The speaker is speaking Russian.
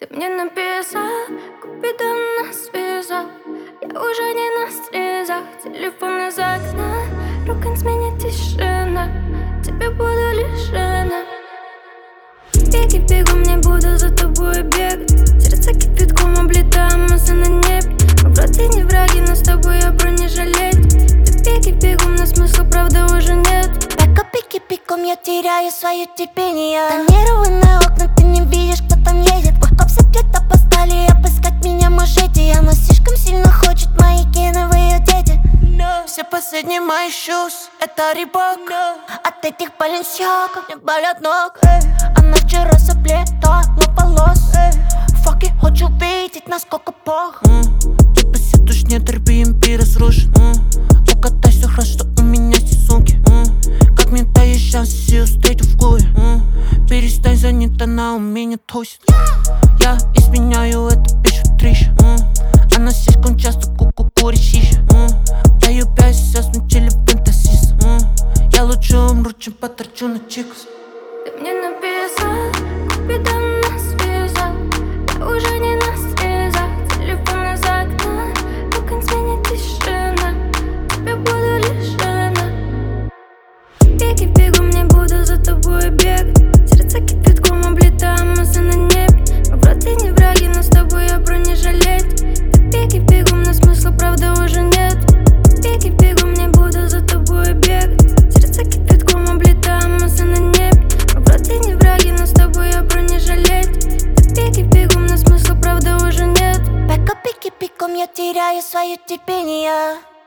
Ты мне написал, Купидон нас связал. Я уже не на стрезах, телефон из окна, рук на смене тишина. Тебе буду лишена. Беги, бегом, не буду за тобой бегать. Сердце кипятком облетаем, мысли на небе. Мы вроде не враги, но с тобой я бронежилет. Ты беги, бегом, но смысла правда уже нет. Беги, бегом, я теряю свое терпение. Тонированные окна, ты не видишь, кто там едет. Коп сопьет, опоздали обыскать меня можете. Она слишком сильно хочет мои гены в ее дети. Все последние мои shoes, это Рибок. От этих Balenciaga мне болят ног. Она вчера заплетала волос. Факи, хочу видеть, насколько плохо. Типа сидушь, не терпи, импи разрушен. Угадай, все хорошо, что у меня здесь сумки. Как мне дает шанс, ее встретил в клубе. Перестань, занята, она у меня тусит. Я изменяю эту пищу трищу. Она слишком часто курит шиша. Даю 5, сейчас смутили фантазис. Я лучше умру, чем потрачу на чикс. Ты мне написал, Купидон нас связал. Я уже не на стрезах, телефон из окна, рук на смене тишина. Тебе буду лишена. Беги, бегом, не буду за тобой бегать. Сердце кипятком облетаем, мысли на небе. Мы вроде не враги, но с тобой я бронежилет. Ты беги, бегом, но смысла правда уже нет. Беги, бегом, не буду за тобой бегать. Сердце кипятком облетаем, мысли на небе. Мы вроде не враги, но с тобой я бронежилет. Ты беги, бегом, но смысла правда уже нет. Беги, бегом, я теряю свое терпение.